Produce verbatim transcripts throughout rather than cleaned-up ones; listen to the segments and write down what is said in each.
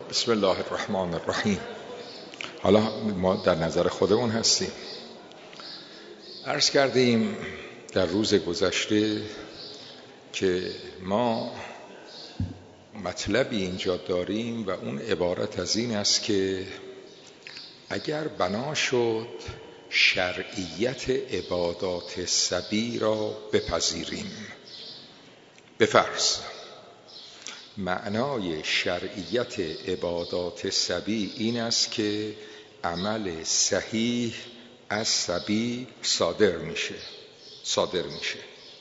بسم الله الرحمن الرحیم. حالا ما در نظر خودمون هستیم. عرض کردیم در روز گذشته که ما مطلبی اینجا داریم و اون عبارت از این است که اگر بنا شد شرعیت عبادات سبی را بپذیریم، به فرض معنای شرعیت عبادات سبی این است که عمل صحیح از سبی صادر میشه صادر میشه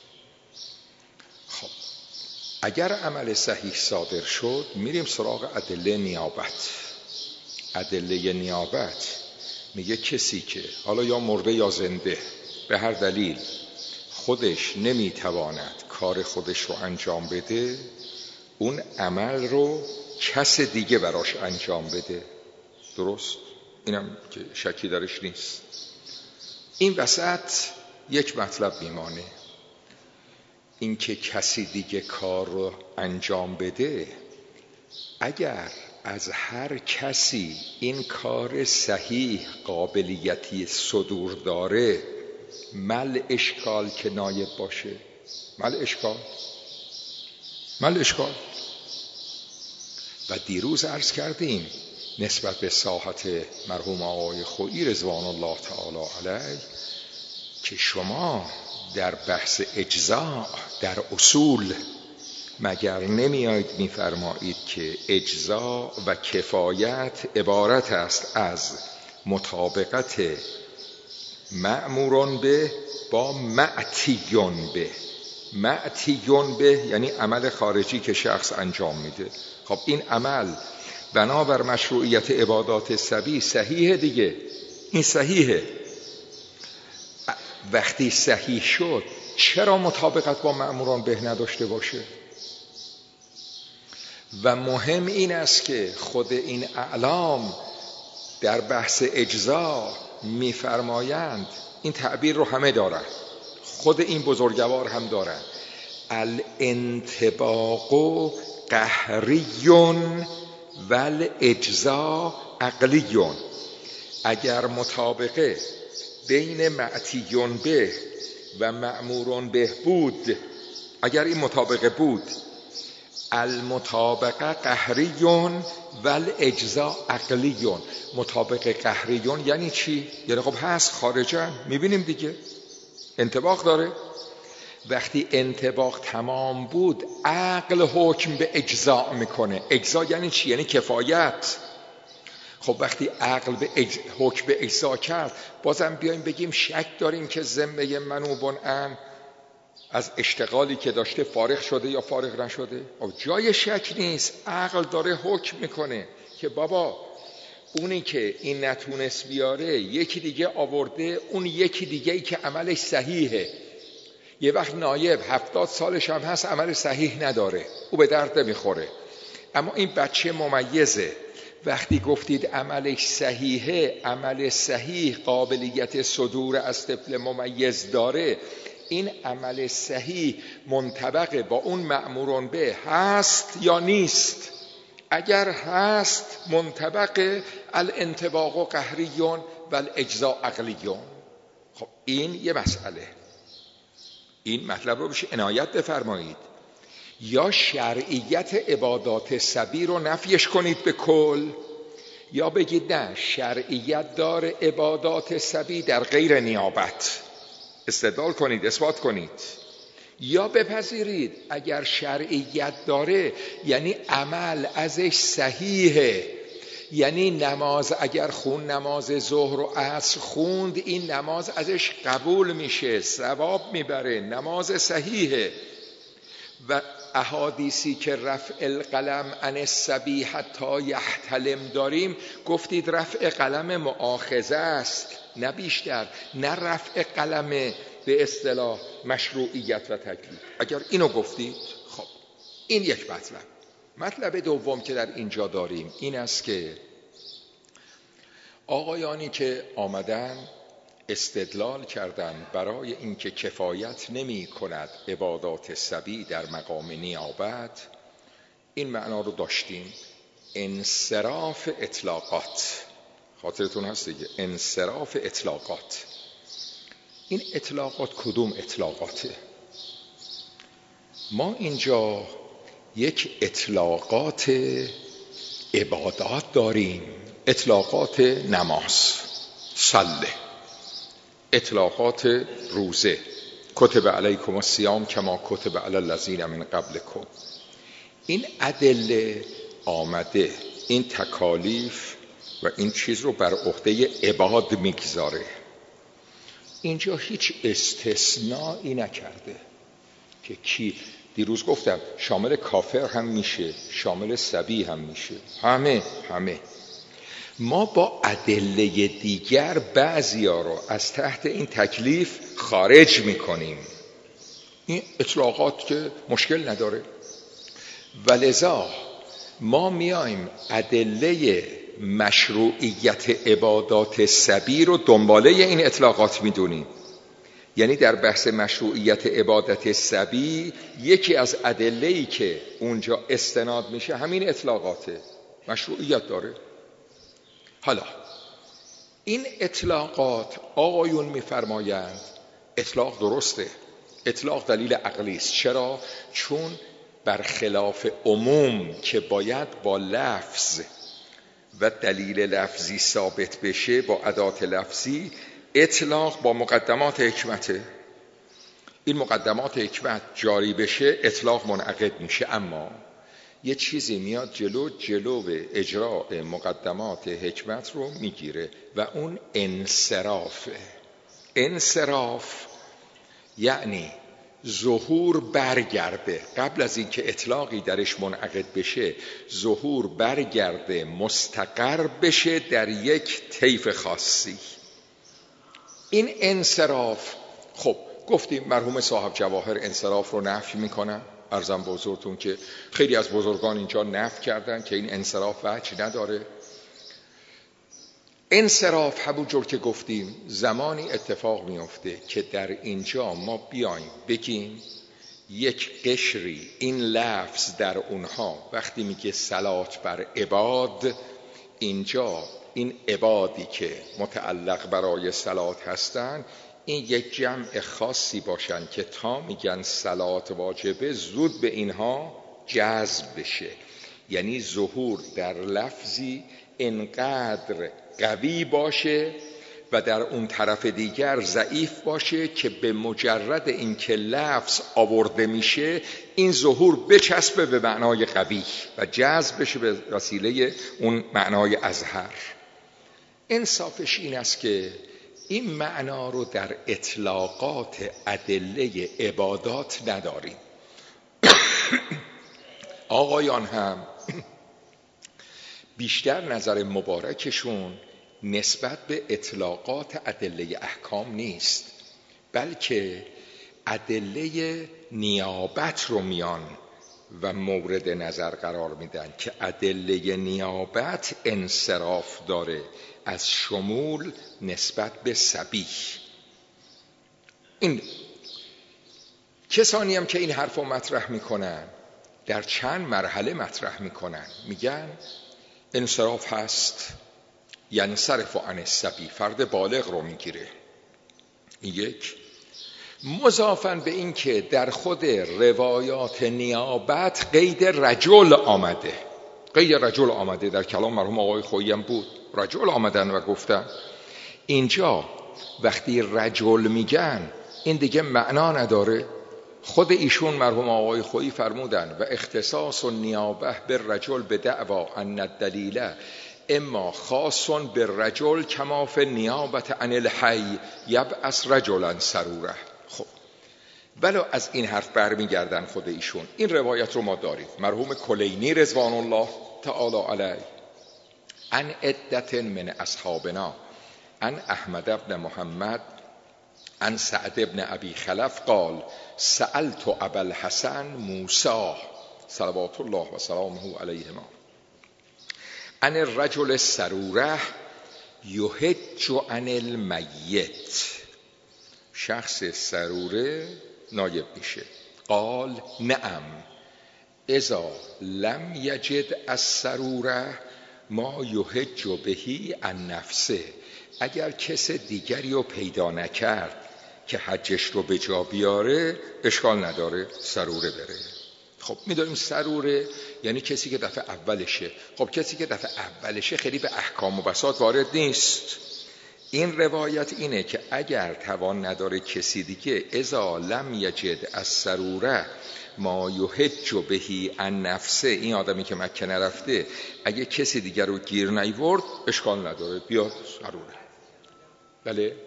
خب اگر عمل صحیح صادر شد، میریم سراغ ادله نیابت. ادله نیابت میگه کسی که حالا یا مرده یا زنده به هر دلیل خودش نمیتواند کار خودش رو انجام بده، اون عمل رو کس دیگه براش انجام بده. درست؟ اینم که شکی درش نیست. این وسط یک مطلب میمانه، این که کسی دیگه کار رو انجام بده، اگر از هر کسی این کار صحیح قابلیتی صدور داره، مل اشکال که نایب باشه. مل اشکال مل اشکال و دیروز عرض کردیم نسبت به ساحت مرحوم آقای خویی رضوان الله تعالی علیه که شما در بحث اجزاء در اصول مگر نمیایید میفرمایید که اجزاء و کفایت عبارت است از مطابقت مأمورون به با معتیون به. معتیون به یعنی عمل خارجی که شخص انجام میده. خب این عمل بنابر مشروعیت عبادات سبی صحیحه دیگه، این صحیحه. وقتی صحیح شد چرا مطابقت با مأموران به نداشته باشه؟ و مهم این است که خود این اعلام در بحث اجزا میفرمایند، این تعبیر رو همه دارن، خود این بزرگوار هم دارن، الانطباق قهریون ول اجزا عقلیون. اگر مطابقه بین معتیون به و مأمورون به بود، اگر این مطابقه بود، المطابقه قهریون ول اجزا عقلیون. مطابقه قهریون یعنی چی؟ یعنی خب هست خارجن، میبینیم دیگه انطباق داره. وقتی انطباق تمام بود، عقل حکم به اجزا میکنه. اجزا یعنی چی؟ یعنی کفایت. خب وقتی عقل به اج... حکم به اجزا کرد، بازم بیایم بگیم شک داریم که ذمه منوبن ان از اشتغالی که داشته فارغ شده یا فارغ نشده؟ او جای شک نیست، عقل داره حکم میکنه که بابا اونی که این نتونست بیاره یکی دیگه آورده، اون یکی دیگه ای که عملش صحیحه، یه وقت نایب هفتاد سالش هم هست عمل صحیح نداره، او به درد نمیخوره. اما این بچه ممیزه، وقتی گفتید عملش صحیحه، عمل صحیح قابلیت صدور از طفل ممیز داره، این عمل صحیح منطبق با اون مأمورون به هست یا نیست؟ اگر هست منطبق الانطباق قهریون و الاجزاء عقلیون. خب این یه مسئله، این مطلب رو بشه عنایت بفرمایید. یا شرعیت عبادات سبی رو نفیش کنید به کل، یا بگید نه شرعیت داره عبادات سبی در غیر نیابت، استدلال کنید، اثبات کنید. یا بپذیرید اگر شرعیت داره یعنی عمل ازش صحیحه، یعنی نماز اگر خون نماز ظهر و عصر خوند، این نماز ازش قبول میشه، ثواب میبره، نماز صحیحه. و احادیثی که رفع القلم عن الصبی حتی یحتلم داریم، گفتید رفع قلم مؤاخذه است نه بیشتر، نه رفع قلم به اصطلاح مشروعیت و تکلیف. اگر اینو گفتید، خب این یک مطلب. مطلب دوم که در اینجا داریم این است که آقایانی که آمدن استدلال کردن برای اینکه کفایت نمی کند عبادات سبی در مقام نیابت، این معنا رو داشتیم. انصراف اطلاقات. خاطرتون هست دیگه، انصراف اطلاقات. این اطلاقات کدوم اطلاقاته؟ ما اینجا یک اطلاقات عبادات داریم، اطلاقات نماز، صله، اطلاقات روزه، کتب علیکم الصیام کما کتب علی الذین من قبلکم. این ادله آمده، این تکالیف و این چیز رو بر عهده عباد میگذاره. اینجا هیچ استثنایی نکرده که کی، دیروز گفتم شامل کافر هم میشه، شامل صبی هم میشه، همه همه. ما با ادله دیگر بعضیا رو از تحت این تکلیف خارج میکنیم. این اطلاقات که مشکل نداره، ولذا ما میایم ادله مشروعیت عبادات صبی رو دنباله این اطلاقات میدونیم. یعنی در بحث مشروعیت عبادت صبی یکی از ادله‌ای که اونجا استناد میشه همین اطلاقاته، مشروعیت داره. حالا این اطلاقات آقایون میفرمایند اطلاق درسته، اطلاق دلیل عقلی است. چرا؟ چون برخلاف عموم که باید با لفظ و دلیل لفظی ثابت بشه با ادات لفظی، اطلاق با مقدمات حکمته. این مقدمات حکمت جاری بشه اطلاق منعقد میشه. اما یه چیزی میاد جلو جلو اجراء مقدمات حکمت رو میگیره و اون انصرافه. انصراف یعنی ظهور برگرده، قبل از اینکه اطلاقی درش منعقد بشه ظهور برگرده، مستقر بشه در یک طیف خاصی. این انصراف، خب گفتیم مرحوم صاحب جواهر انصراف رو نفی میکنن. عرضم به حضورتون که خیلی از بزرگان اینجا نفی کردن که این انصراف وجه نداره. انصراف همونجور که گفتیم زمانی اتفاق میفته که در اینجا ما بیایم بگیم یک قشری این لفظ در اونها وقتی میگه صلات بر عباد، اینجا این عبادی که متعلق برای صلات هستن این یک جمع خاصی باشن که تا میگن صلات واجبه زود به اینها جذب بشه. یعنی ظهور در لفظی انقدر قوی باشه و در اون طرف دیگر ضعیف باشه که به مجرد اینکه لفظ آورده میشه این ظهور بچسبه به معنای قوی و جذب بشه به وسیله اون معنای اظهر. انصافش این است که این معنا رو در اطلاقات ادله عبادات نداریم. آقایان هم بیشتر نظر مبارکشون نسبت به اطلاقات ادله احکام نیست، بلکه ادله نیابت رو میان و مورد نظر قرار میدن که ادله نیابت انصراف داره از شمول نسبت به صبی. این کسانی هم که این حرف رو مطرح میکنن در چند مرحله مطرح میکنن. میگن انصراف هست ینصرف عن الصبی، فرد بالغ رو میگیره. یک، مضافاً به این که در خود روایات نیابت قید رجل آمده، قید رجل آمده در کلام مرحوم آقای خویی هم بود، رجل آمدن و گفتن. اینجا وقتی رجل میگن این دیگه معنا نداره. خود ایشون مرحوم آقای خویی فرمودن و اختصاص و نیابه به رجل به دعوا ان الدلیل اما خاص به رجل کما فی نیابت عن الحی یبعث رجلا سروره. خب ولو از این حرف برمیگردن خود ایشون. این روایت رو ما داریم، مرحوم کلینی رضوان الله تعالی علیه عن عدت من اصحابنا عن احمد ابن محمد عن سعد ابن ابی خلف قال سألت ابا الحسن موسی صلوات الله و سلامه علیهما عن الرجل السروره یحج عن المیت، شخص سروره نایب میشه. قال نعم اذا لم یجد السروره ما یحج بهی عن نفسه. اگر کس دیگری رو پیدا نکرد که حجش رو به جا بیاره، اشکال نداره سروره بره. خب می‌دونیم سروره یعنی کسی که دفعه اولشه. خب کسی که دفعه اولشه خیلی به احکام و بساط وارد نیست. این روایت اینه که اگر توان نداره کسی دیگه، اذا لم یجد السروره ما یحج بهی عن نفسه، این آدمی که مکه نرفته اگه کسی دیگر رو گیر نیورد اشکال نداره بیاد سروره. بله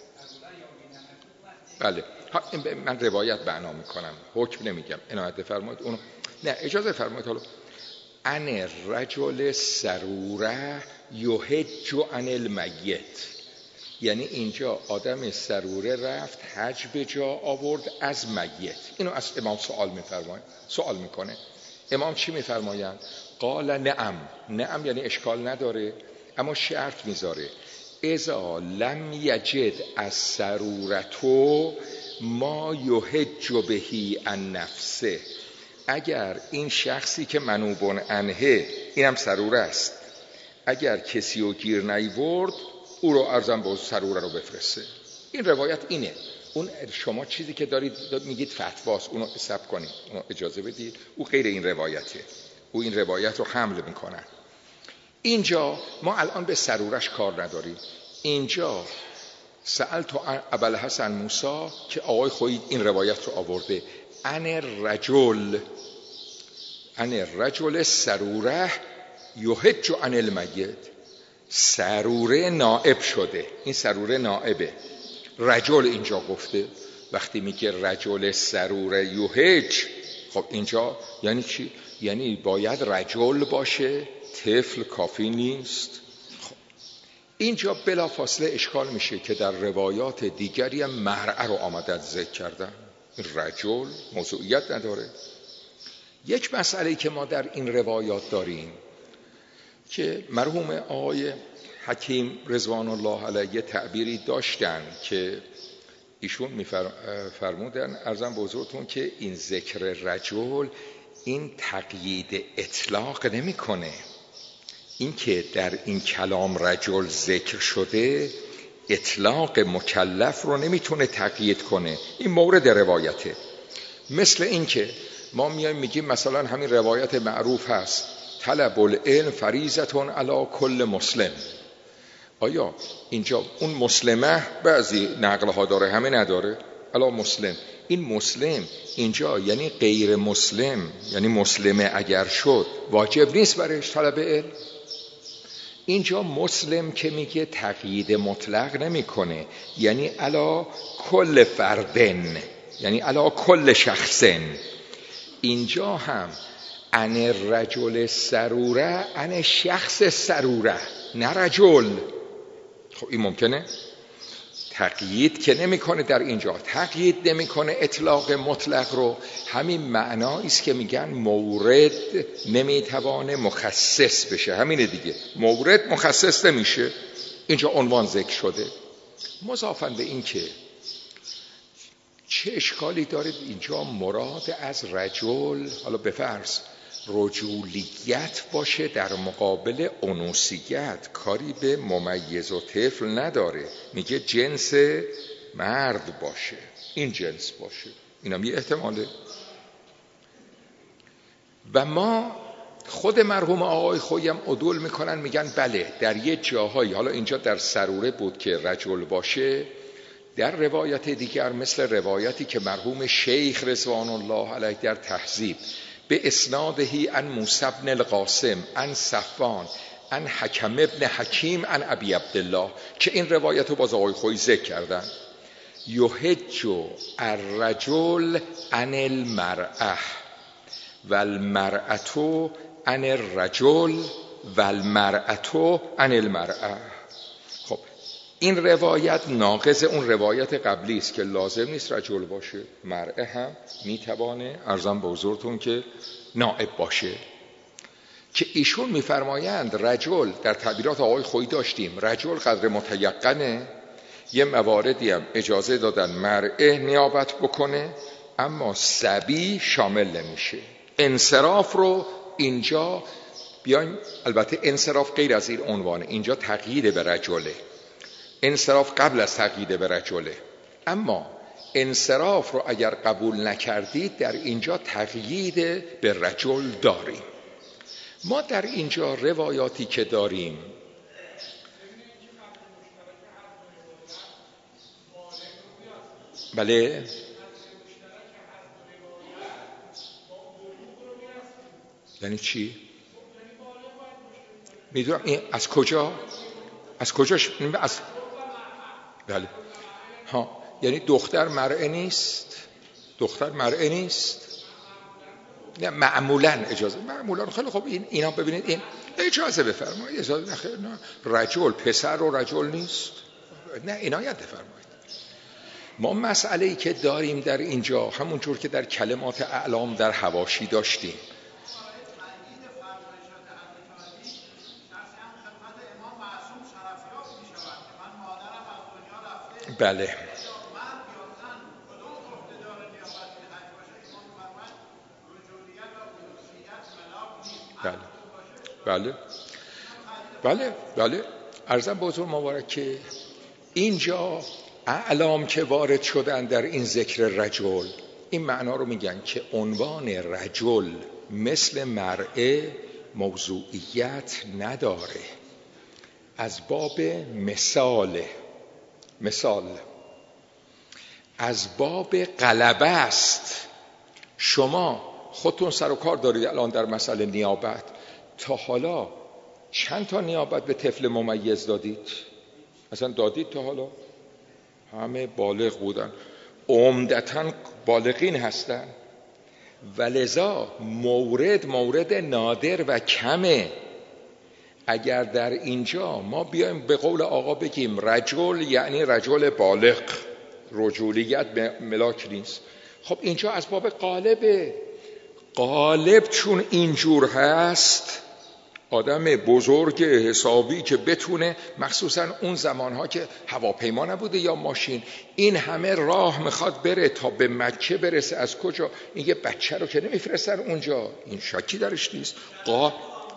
بله من روایت بیان میکنم، حکم نمیگم، عنایت بفرمایید. اونو نه اجازه فرمایید. حالا ان رجل سروره یحج عن المیت، یعنی اینجا آدم سروره رفت حج به جا آورد از میت. اینو از امام سوال میفرماید، سوال میکنه. امام چی میفرمایند؟ قال نعم. نعم یعنی اشکال نداره، اما شرط میذاره اذا لم یجد السرورة ما یحج بهی عن نفسه. اگر این شخصی که منوب عنه، اینم سروره است، اگر کسی رو گیر نیورد او رو ارزم به سروره رو بفرسته. این روایت اینه. اون شما چیزی که دارید میگید فتواست، اونو حساب کنید، اونو اجازه بدید. او غیر این روایته، او این روایت رو حمل میکنن. اینجا ما الان به سرورش کار نداریم. اینجا سألت ابوالحسن موسی که آقای خوید این روایت رو آورده، ان رجل ان رجل سروره یحج عن المیت. سروره نائب شده، این سروره نائبه. رجل اینجا گفته. وقتی میگه رجل سروره یحج، خب اینجا یعنی چی؟ یعنی باید رجل باشه، طفل کافی نیست. خب اینجا بلافاصله اشکال میشه که در روایات دیگری هم مرأة رو آمدن ذکر کردن. رجل موضوعیت نداره. یک مسئله که ما در این روایات داریم که مرحوم آقای حکیم رضوان الله علیه تعبیری داشتن که ایشون میفرمودن عرضم به حضورتون که این ذکر رجل این تقیید اطلاق نمیکنه. این که در این کلام رجل ذکر شده اطلاق مکلف رو نمیتونه تقیید کنه. این مورد روایته. مثل این که ما میایم میگیم مثلا همین روایت معروف هست طلب العلم فریضة علی کل مسلم. آیا اینجا اون مسلمه بعضی نقلها داره همه نداره؟ علی مسلم. این مسلم اینجا یعنی غیر مسلم، یعنی مسلمه اگر شد واجب نیست برایش طلب علم. اینجا مسلم که میگه تقیید مطلق نمیکنه، یعنی علی کل فردن، یعنی علی کل شخصن. اینجا هم ان رجل سروره ان شخص سروره، نه رجل. خب این ممکنه؟ تقیید که نمیکنه در اینجا، تقیید نمیکنه اطلاق مطلق رو. همین معنایی است که میگن مورد نمیتوانه مخصص بشه، همینه دیگه. مورد مخصص نمیشه. اینجا عنوان ذکر شده. مضافاً به این که چه اشکالی داره اینجا مراد از رجل، حالا به فرض رجولیت باشه در مقابل انوثیت، کاری به ممیز و طفل نداره. میگه جنس مرد باشه، این جنس باشه. اینم یه احتماله. و ما خود مرحوم آقای خویم عدول میکنن، میگن بله در یه جاهایی، حالا اینجا در سروره بود که رجل باشه، در روایت دیگر مثل روایتی که مرحوم شیخ رضوان الله علیه در تهذیب به اسنادهی عن موسی بن القاسم عن صفوان عن حکم ابن حکیم عن ابی عبدالله، که این روایت رو باز آقای خویی ذکر کردن، یحج الرجل عن المرأة والمرأة عن الرجل والمرأة عن المرأة. خب این روایت ناقض اون روایت قبلی است که لازم نیست رجل باشه، مرأة هم میتوانه ارزم به حضورتون که نائب باشه. که ایشون میفرمایند رجل در تعبیرات آقای خویی داشتیم، رجل قدر متیقنه. یه مواردی هم اجازه دادن مرأة نیابت بکنه، اما صبی شامل نمیشه. انصراف رو اینجا بیایم، البته انصراف غیر از این عنوانه، اینجا تقیید به رجله، انصراف قبل از تقیید به رجله، اما انصراف رو اگر قبول نکردید در اینجا تقیید به رجل داریم. ما در اینجا روایاتی که داریم بله یعنی چی؟ میدونم این از کجا؟ از کجاش؟ از بله ها، یعنی دختر مرعه نیست؟ دختر مرعه نیست؟ نه معمولا اجازه، معمولا خیلی خب این اینا ببینید، این اجازه بفرمایید، اجازه نخیر، نه رجل پسر و رجل نیست، نه عنایت بفرمایید. ما مسئله‌ای که داریم در اینجا همونجور که در کلمات اعلام در حواشی داشتیم، بله بله بله بله بله عرضم به حضور مبارک که اینجا اعلام که وارد شدن در این ذکر رجل، این معنا رو میگن که عنوان رجل مثل مرئه موضوعیت نداره، از باب مثال، مثال از باب غلبه است. شما خودتون سر و کار دارید الان در مسئله نیابت، تا حالا چند تا نیابت به طفل ممیز دادید؟ اصلا دادید تا حالا؟ همه بالغ بودن، عمدتاً بالغین هستن، ولذا مورد مورد نادر و کمه. اگر در اینجا ما بیایم به قول آقا بگیم رجل یعنی رجل بالغ، رجولیت ملاک نیست، خب اینجا از باب قالبه. قالب چون اینجور هست، آدم بزرگ حسابی که بتونه، مخصوصا اون زمانها که هواپیما نبوده یا ماشین، این همه راه میخواد بره تا به مکه برسه، از کجا؟ این یه بچه رو که نمیفرستن اونجا، این شکی درش نیست. قا...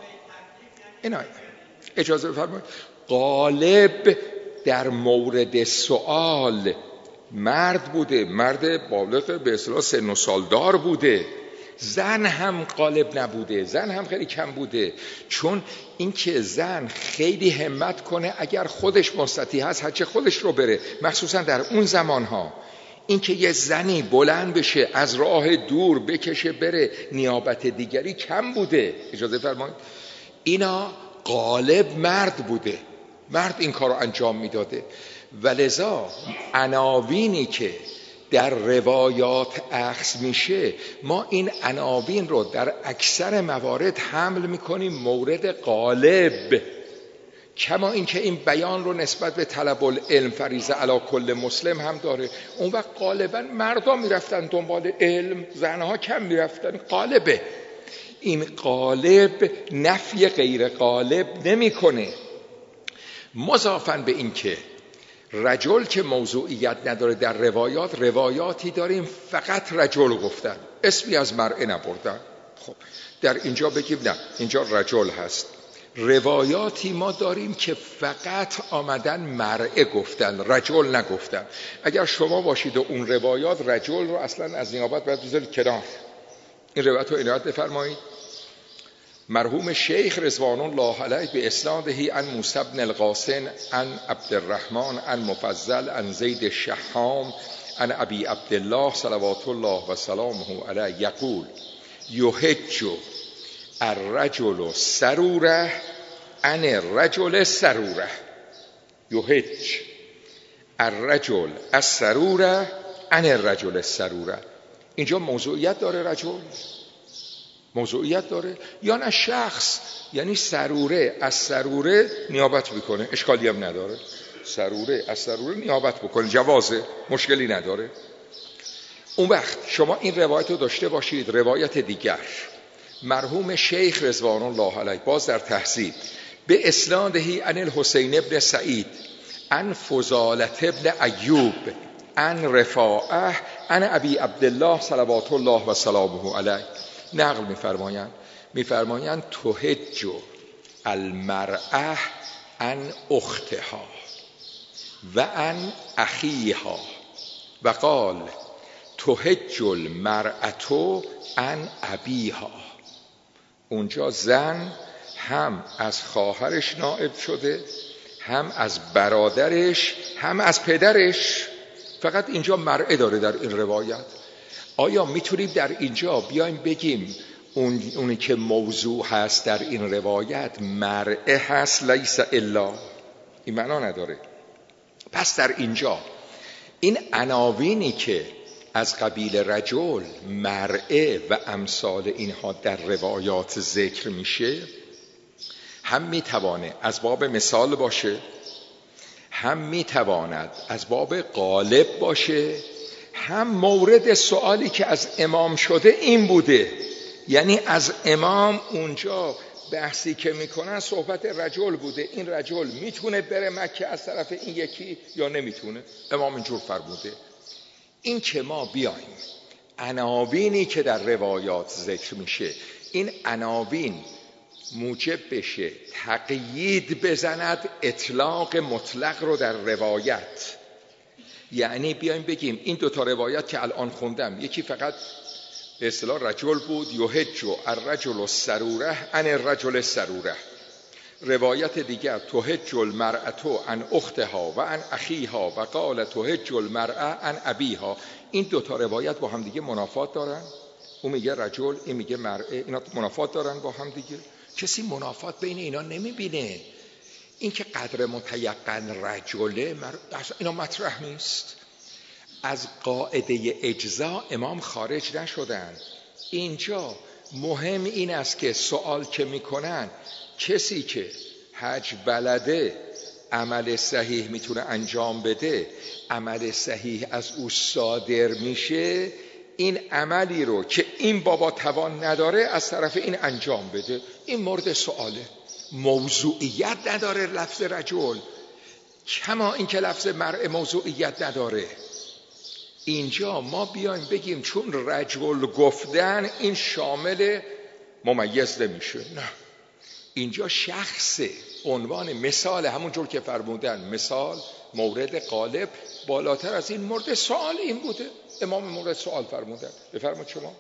اینا اجازه بفرمایید، غالب در مورد سوال مرد بوده، مرد بالغ به اصطلاح سن و سالدار بوده، زن هم غالب نبوده، زن هم خیلی کم بوده، چون اینکه زن خیلی همت کنه اگر خودش مستطیع هست هرچه خودش رو بره، مخصوصا در اون زمانها، اینکه یه زنی بلند بشه از راه دور بکشه بره نیابت دیگری کم بوده. اجازه فرمایید، اینا غالب مرد بوده، مرد این کار رو انجام میداده، ولذا عناوینی که در روایات اخذ میشه، ما این عناوین رو در اکثر موارد حمل میکنیم مورد غالب، کما اینکه این بیان رو نسبت به طلب العلم فریضه علی کل مسلم هم داره. اون وقت غالبا مردا میرفتن دنبال علم، زنها کم میرفتن، غالبه. این غالب نفی غیر غالب نمیکنه. مضافاً به این که رجل که موضوعیت نداره در روایات، روایاتی داریم فقط رجل گفتن، اسمی از مرء نبردن. خب در اینجا بگیم نه اینجا رجل هست. روایاتی ما داریم که فقط آمدن مرء گفتن، رجل نگفتن. اگر شما باشید و اون روایات رجل رو اصلا از نیابت باید بذارید کنار. این روایت رو عنایت بفرمایید. مرحوم شیخ رضوان الله علیه به اسناده عن موسی بن القاسم عن عبدالرحمن عن مفضل عن زید الشحام عن ابی عبدالله صلوات الله و سلامه علیه یقول یحج الرجل سروره عن الرجل سروره، یحج الرجل السروره عن الرجل السروره. اینجا موضوعیت داره رجل؟ موضوعیت داره یا نه؟ شخص یعنی سروره از سروره نیابت میکنه، اشکالی هم نداره، سروره از سروره نیابت بکنه، جوازه، مشکلی نداره. اون وقت شما این روایت رو داشته باشید. روایت دیگر مرحوم شیخ رضوان الله علیه باز در تهذیب به اسناده عن الحسین ابن سعید عن فضالة ابن ایوب عن رفاعه عن ابی عبدالله صلوات الله و سلامه علیه نقل میفرمایند میفرمایند تهج المرأة عن اختها و عن اخیها و قال تهج المرأة عن ابیها. اونجا زن هم از خواهرش نائب شده، هم از برادرش، هم از پدرش. فقط اینجا مرأه داره در این روایت. آیا میتونیم در اینجا بیایم بگیم اون اونی که موضوع هست در این روایت مرأه هست لیس الا؟ این معنا نداره. پس در اینجا این عناوینی که از قبیل رجل، مرأه و امثال اینها در روایات ذکر میشه، هم میتوانه از باب مثال باشه، هم میتواند از باب غالب باشه، هم مورد سوالی که از امام شده این بوده. یعنی از امام اونجا بحثی که میکنن صحبت رجل بوده، این رجل میتونه بره مکه از طرف این یکی یا نمیتونه، امام اینجور فرموده. این که ما بیایم عناوینی که در روایات ذکر میشه، این عناوین موجب بشه تقیید بزند اطلاق مطلق رو در روایت. یعنی بیایم بگیم این دوتا روایت که الان خوندم، یکی فقط به اصطلاح رجل بود، یهج الرجل السروره عن الرجل السروره، روایت دیگر تهج المرأة عن اختها و عن اخیها و قال تهج المرأة عن ابیها. این دوتا روایت با هم دیگه منافات دارن. اون میگه رجل، این میگه مرأه، اینا منافات دارن با هم دیگه. کسی منافات بین اینا نمیبینه. این که قدر متیقن رجله اصلا اینا مطرح نیست. از قاعده اجزا امام خارج نشدن. اینجا مهم این است که سوال که میکنن کسی که حج بلده عمل صحیح میتونه انجام بده، عمل صحیح از او صادر میشه، این عملی رو که این بابا توان نداره از طرف این انجام بده. این مورد سواله. موضوعیت نداره لفظ رجل، کما این که لفظ مرء موضوعیت نداره. اینجا ما بیایم بگیم چون رجل گفتن این شامل ممیز نمیشه، نه، اینجا شخص عنوان مثال، همون جور که فرمودن مثال مورد غالب، بالاتر از این مورد سوال این بوده. امام مورد سوال فرمودن. بفرمایید شما.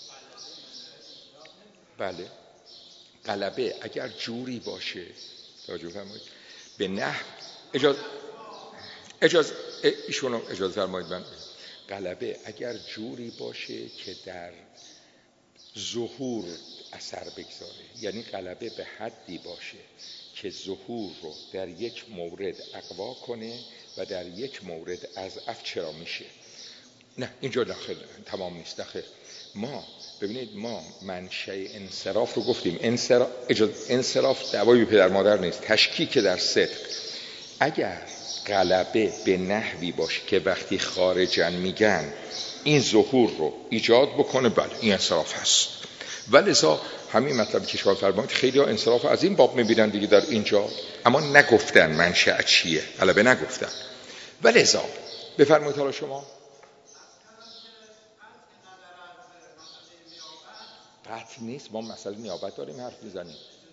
بله، غلبه اگر جوری باشه، توجه فرمایید، به نحو اجازه اجازه ایشونو اجازه فرمایید، من غلبه اگر جوری باشه که در ظهور اثر بگذاره، یعنی غلبه به حدی باشه که ظهور رو در یک مورد اقوا کنه و در یک مورد اضعف، چرا میشه؟ نه اینجا داخل تمام نیست. داخل ما ببینید، ما منشأ انصراف رو گفتیم. انصراف انصراف دعوای پدر مادر نیست، تشکیک در صدق. اگر غلبه به نحوی باشه که وقتی خارجن میگن این ظهور رو ایجاد بکنه، بله این انصراف هست. ولذا همین مطلبی که شما فرمایید خیلی ها انصراف از این باب میبینن دیگه در اینجا، اما نگفتن منشأ چیه، غلبه نگفتن. ولذا بفرمایید حالا شما. قطع نیست، ما مسئله نیابت داریم حرف میزنیم.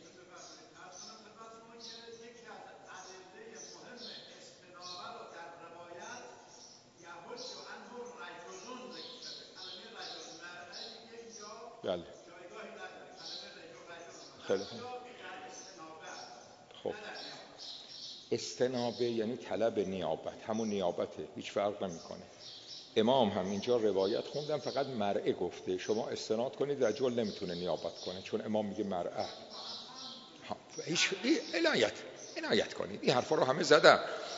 بله. خیلی خوب. خب استنابه یعنی طلب نیابت، همون نیابته، هیچ فرق نمیکنه. امام هم اینجا روایت خوندم فقط مرأه گفته، شما استناد کنید رجل نمیتونه نیابت کنه چون امام میگه مرأه. هیچ عنایت عنایت کنید، این حرفا رو همه زدم.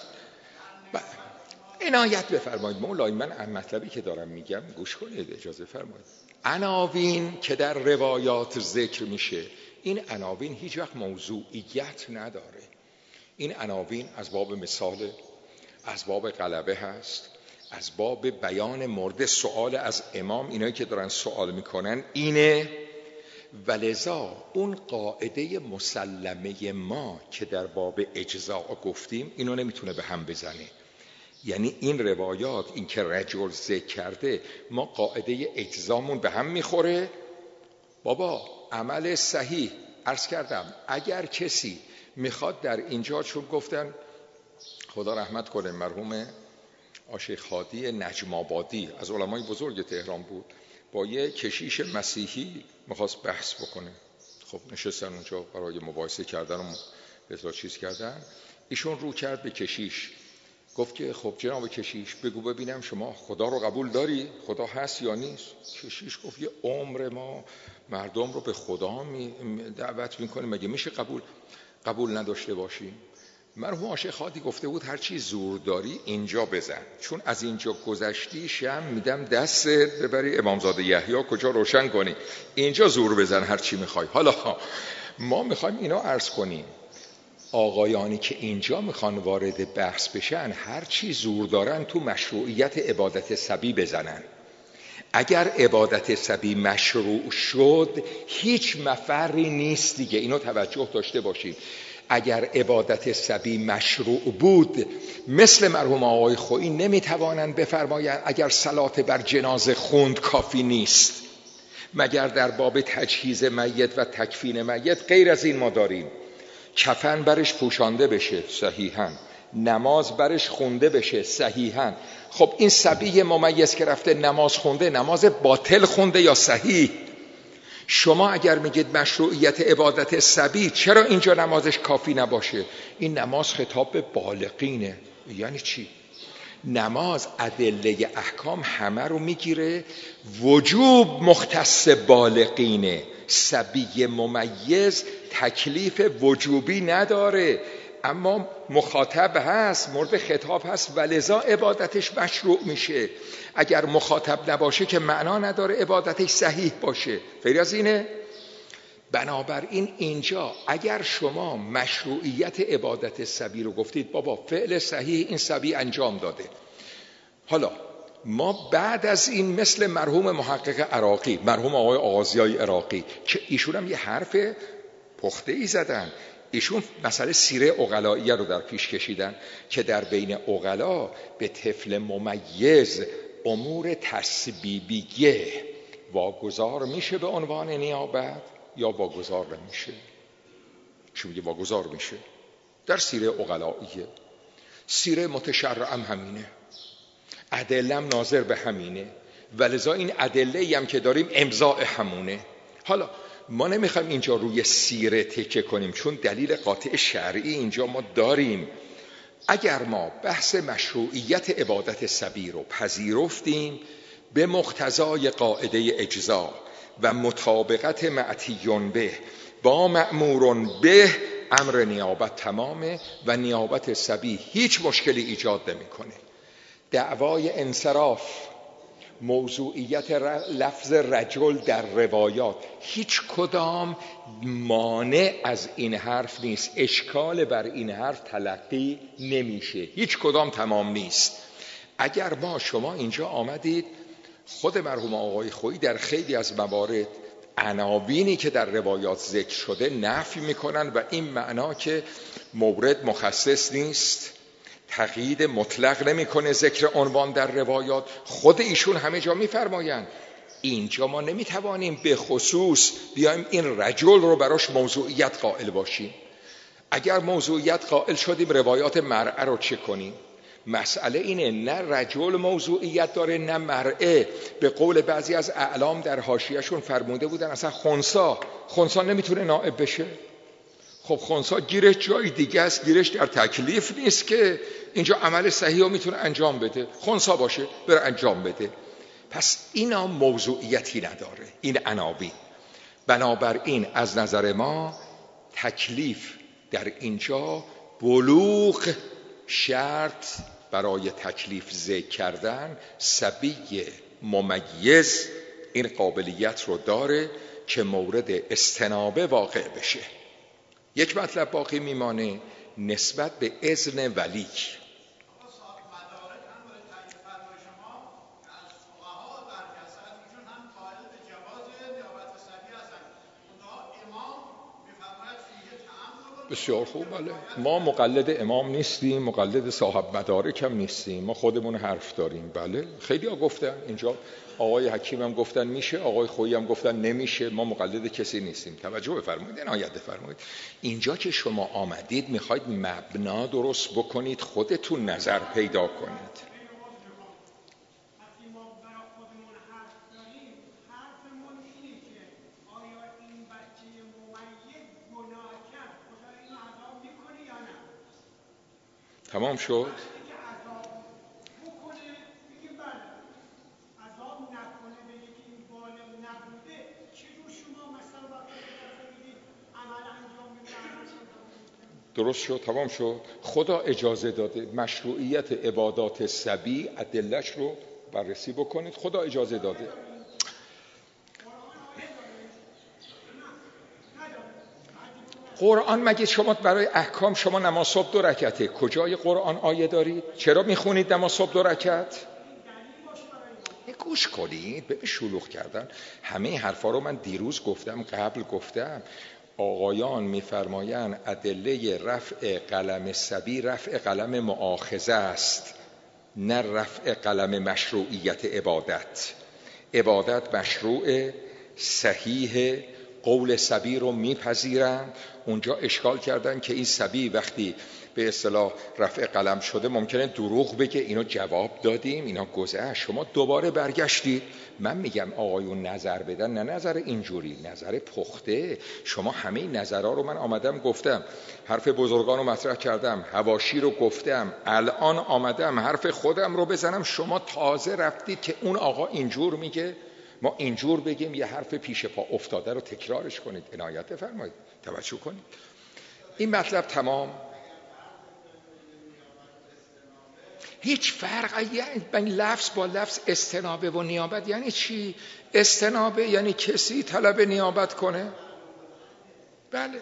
عنایت بفرمایید مولای من مطلبی که دارم میگم گوش کنید، اجازه فرمایید. عناوین که در روایات ذکر میشه، این عناوین هیچ وقت موضوعیت نداره. این عناوین از باب مثال، از باب غلبه هست، از باب بیان مورد سوال از امام، اینایی که دارن سوال میکنن اینه. ولذا اون قاعده مسلمه ما که در باب اجزاء گفتیم اینو نمیتونه به هم بزنه. یعنی این روایات، این که رجل ذکر کرده، ما قاعده اجزامون به هم میخوره، بابا عمل صحیح، عرض کردم اگر کسی میخواد در اینجا، چون گفتن خدا رحمت کنه مرحوم آشیخ هادی نجم آبادی از علمای بزرگ تهران بود، با یه کشیش مسیحی میخواست بحث بکنه. خب نشستن اونجا برای مباحثه کردن و بذار چیز کردن. ایشون رو کرد به کشیش، گفت که خب جناب کشیش بگو ببینم شما خدا رو قبول داری؟ خدا هست یا نیست؟ کشیش گفت یه عمر ما مردم رو به خدا می دعوت میکنیم، مگه میشه قبول قبول نداشته باشیم؟ مرحوم آشیخ هادی گفته بود هر چی زور داری اینجا بزن، چون از اینجا گذشتی شم میدم دستت ببری امامزاده یحیی کجا روشن کنی، اینجا زور بزن هر چی میخوای. حالا ما میخوایم اینا عرض کنیم آقایانی که اینجا میخوان وارد بحث بشن هر چی زور دارن تو مشروعیت عبادت صبی بزنن. اگر عبادت صبی مشروع شد هیچ مفری نیست دیگه، اینو توجه داشته باشید. اگر عبادت صبی مشروع بود مثل مرحوم آقای خویی نمیتوانند بفرمایند اگر صلات بر جنازه خوند کافی نیست، مگر در باب تجهیز میت و تکفین میت غیر از این ما داریم کفن برش پوشانده بشه صحیحاً، نماز برش خونده بشه صحیحاً. خب این صبی ممیز که رفته نماز خونده، نماز باطل خونده یا صحیح؟ شما اگر میگید مشروعیت عبادت صبی، چرا اینجا نمازش کافی نباشه؟ این نماز خطاب به بالغینه. یعنی چی؟ نماز ادله احکام همه رو میگیره، وجوب مختص بالغینه، صبی ممیز تکلیف وجوبی نداره، اما مخاطب هست، مورد خطاب هست و لذا عبادتش مشروع میشه. اگر مخاطب نباشه که معنا نداره عبادتش صحیح باشه. غیر از اینه؟ بنابراین اینجا اگر شما مشروعیت عبادت صبی رو گفتید بابا فعل صحیح این صبی انجام داده، حالا ما بعد از این مثل مرحوم محقق عراقی، مرحوم آقای آغازیای عراقی که ایشون هم یه حرف پخته ای زدن، ایشون مسئله سیره عقلائیه رو در پیش کشیدن که در بین عقلا به طفل ممیز امور تسبیبیه واگذار میشه به عنوان نیابت یا واگذار نمیشه؟ چون میگه واگذار میشه در سیره عقلائیه. سیره متشرعم همینه، ادلم ناظر به همینه، ولذا این ادله هم که داریم امضاء همونه. حالا ما نمیخوایم اینجا روی سیره تکه کنیم چون دلیل قاطع شرعی اینجا ما داریم. اگر ما بحث مشروعیت عبادت صبی رو پذیرفتیم به مقتضای قاعده اجزا و مطابقت معتیون به با مأمورون به، امر نیابت تمامه و نیابت صبی هیچ مشکلی ایجاد نمیکنه. دعوای انصراف، موضوعیت لفظ رجل در روایات، هیچ کدام مانع از این حرف نیست، اشکال بر این حرف تلقی نمیشه، هیچ کدام تمام نیست. اگر ما شما اینجا آمدید خود مرحوم آقای خویی در خیلی از موارد عناوینی که در روایات ذکر شده نفی میکنن و این معنا که مورد مخصص نیست، تقیید مطلق نمیکنه ذکر عنوان در روایات. خود ایشون همه جا میفرمایند اینجا ما نمیتوانیم به خصوص بیایم این رجل رو براش موضوعیت قائل باشیم. اگر موضوعیت قائل شدیم روایات مرأة رو چه کنیم؟ مسئله اینه نه رجل موضوعیت داره نه مرأة. به قول بعضی از اعلام در حاشیه‌شون فرموده بودن اصلا خنثی خنثی نمیتونه نائب بشه. خب خنثی گیرش جای دیگه است، گیرش در تکلیف نیست که اینجا عمل صحیح رو میتونه انجام بده، خنثی باشه بره انجام بده. پس اینا موضوعیتی نداره این عناوین. بنابراین از نظر ما تکلیف در اینجا بلوغ شرط برای تکلیف ذکر کردن، صبی ممیز این قابلیت رو داره که مورد استنابه واقع بشه. یک مطلب باقی میمانه نسبت به اذن ولی. بسیار خوب. بله، ما مقلد امام نیستیم، مقلد صاحب مدارک هم نیستیم، ما خودمون حرف داریم. بله، خیلی ها گفتن اینجا، آقای حکیم هم گفتن میشه، آقای خویی هم گفتن نمیشه، ما مقلد کسی نیستیم. توجه بفرمایید، عنایت بفرمایید. اینجا که شما آمدید میخواید مبنا درست بکنید، خودتون نظر پیدا کنید. تمام شد؟ درست شد، تمام شد. خدا اجازه داده مشروعیت عبادات صبی ادله‌اش رو بررسی بکنید. خدا اجازه داده. قرآن مگه شما برای احکام شما نماز صبح دو رکعته، کجای قرآن آیه دارید؟ چرا میخونید نماز صبح دو رکعت؟ گوش کنید، به شلوغ کردن همه حرفا رو من دیروز گفتم، قبل گفتم. آقایان میفرمایند ادله رفع قلم صبی رفع قلم مؤاخذه است، نه رفع قلم مشروعیت عبادت. عبادت مشروع، صحیح، قول صبی رو میپذیرن. اونجا اشکال کردن که این صبی وقتی به اصطلاح رفع قلم شده ممکنه دروغ بگه، اینو جواب دادیم، اینا گذشت. شما دوباره برگشتید. من میگم آقایون نظر بدن، نه نظر اینجوری، نظر پخته. شما همه این نظرها رو من آمدم گفتم، حرف بزرگان رو مطرح کردم، حواشی رو گفتم، الان آمدم حرف خودم رو بزنم. شما تازه رفتید که اون آقا اینجور میگه ما اینجور بگیم، یه حرف پیش پا افتاده رو تکرارش کنید. عنایت بفرمایید، توجه کنید. این مطلب تمام. هیچ فرق یعنی بین لفظ با لفظ استنابه و نیابت یعنی چی؟ استنابه یعنی کسی طلب نیابت کنه. بله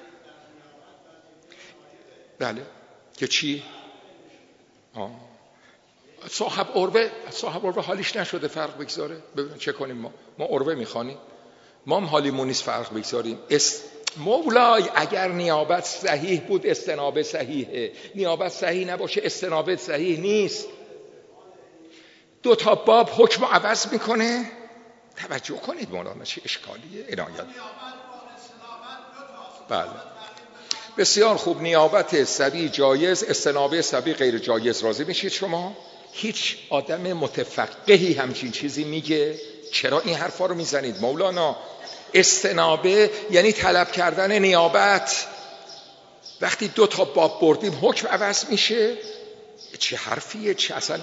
بله که چی؟ آه. صاحب عروه، صاحب عروه حالیش نشده فرق بگذاره. ببینید چه کنیم، ما ما عروه میخوانیم، ما هم حالیمون نیست فرق بگذاریم. است... مولای اگر نیابت صحیح بود استنابه صحیحه، نیابت صحیح نباشه استنابه صحیح نیست. دو تا باب حکم عوض میکنه. توجه کنید مولانا چه اشکالیه. عنایت. بله بسیار خوب. نیابت صبی جایز، استنابه صبی غیر جایز. راضی میشید شما؟ هیچ آدم متفقهی همچین چیزی میگه؟ چرا این حرفا رو میزنید مولانا؟ استنابه یعنی طلب کردن نیابت. وقتی دو تا باب بردیم حکم عوض میشه؟ چه حرفیه؟ چه اصلا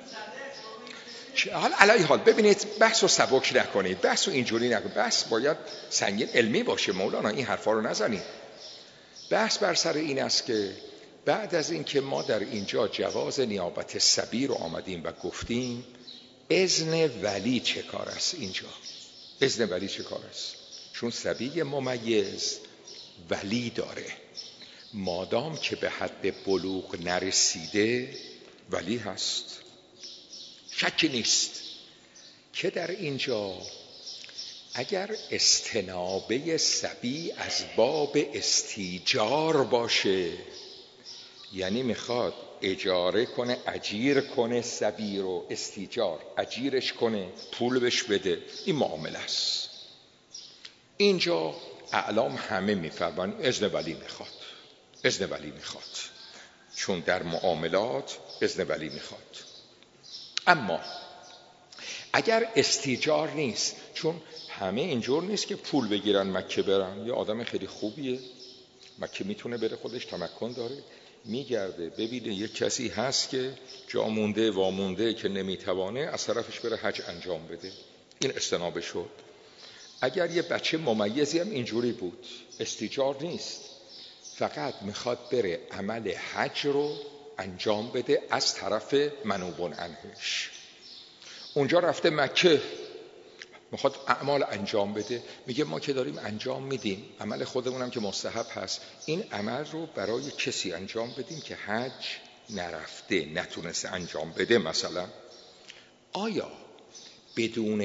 حال علی حال. ببینید بحث رو سبک نکنید، بحث رو اینجوری نکنید، بحث باید سنگین علمی باشه. مولانا این حرفا رو نزنید. بحث بر سر این است که بعد از این که ما در اینجا جواز نیابت صبی رو آمدیم و گفتیم، اذن ولی چه کار است اینجا؟ اذن ولی چه کار است؟ چون صبی ممیز ولی داره، مادام که به حد بلوغ نرسیده ولی هست. شکی نیست که در اینجا اگر استنابه صبی از باب استیجار باشه، یعنی میخواد اجاره کنه، اجیر کنه صبی رو، استیجار، اجیرش کنه، پول بهش بده، این معامله است. اینجا اعلام همه میفرمان اذن ولی میخواد، اذن ولی میخواد، چون در معاملات اذن ولی میخواد. اما اگر استیجار نیست، چون همه اینجور نیست که پول بگیرن مکه برن. یه آدم خیلی خوبیه مکه میتونه بره، خودش تمکن داره، میگرده ببینه یک کسی هست که جا مونده وامونده که نمیتوانه، از طرفش بره حج انجام بده. این استنابه شد. اگر یه بچه ممیزی هم اینجوری بود، استیجار نیست، فقط میخواد بره عمل حج رو انجام بده از طرف منوبون عنهش. اونجا رفته مکه میخواد اعمال انجام بده، میگه ما که داریم انجام میدیم عمل خودمونم که مستحب هست، این عمل رو برای کسی انجام بدیم که حج نرفته، نتونسته انجام بده. مثلا آیا بدون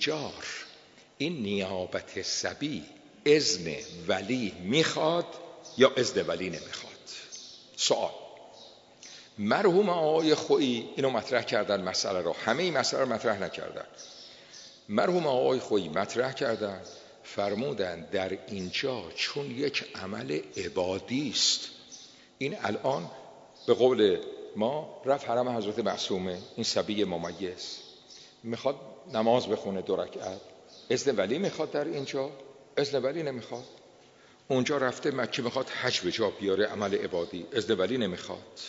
استیجار این نیابت صبی اذن ولی میخواد یا اذن ولی نمیخواد. سوال: مرحوم آقای خویی اینو مطرح کردن، مسئله رو، همه این مسئله رو مطرح نکردن. مرحوم آقای خویی مطرح کردن، فرمودن در اینجا چون یک عمل عبادی است، این الان به قول ما رفت حرم حضرت معصومه، این صبی ممیز میخواد نماز بخونه دو رکعت، اذن ولی میخواد در اینجا؟ اذن ولی نمیخواد. اونجا رفته مکه میخواد حج به جا بیاره، عمل عبادی، اذن ولی نمیخواد.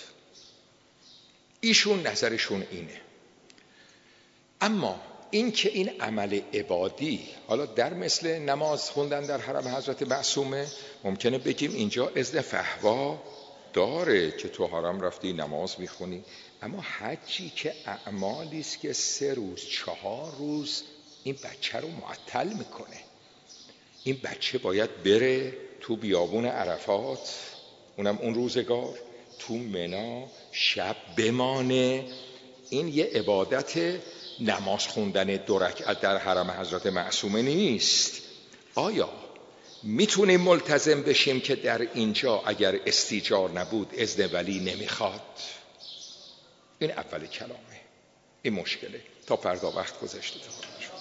ایشون نظرشون اینه. اما این که این عمل عبادی، حالا در مثل نماز خوندن در حرم حضرت معصومه، ممکنه بگیم اینجا اذن فهوا داره که تو حرم رفتی نماز میخونی، اما حجی که اعمالی است که سه روز چهار روز این بچه رو معطل میکنه. این بچه باید بره تو بیابون عرفات، اونم اون روزگار، تو منا شب بمانه. این یه عبادت نماز خوندن دو رکعت در حرم حضرت معصومه نیست. آیا میتونیم ملتزم بشیم که در اینجا اگر استیجار نبود اذن ولی نمیخواد؟ این اول کلامه. این مشکله. تا فردا وقت گذشته.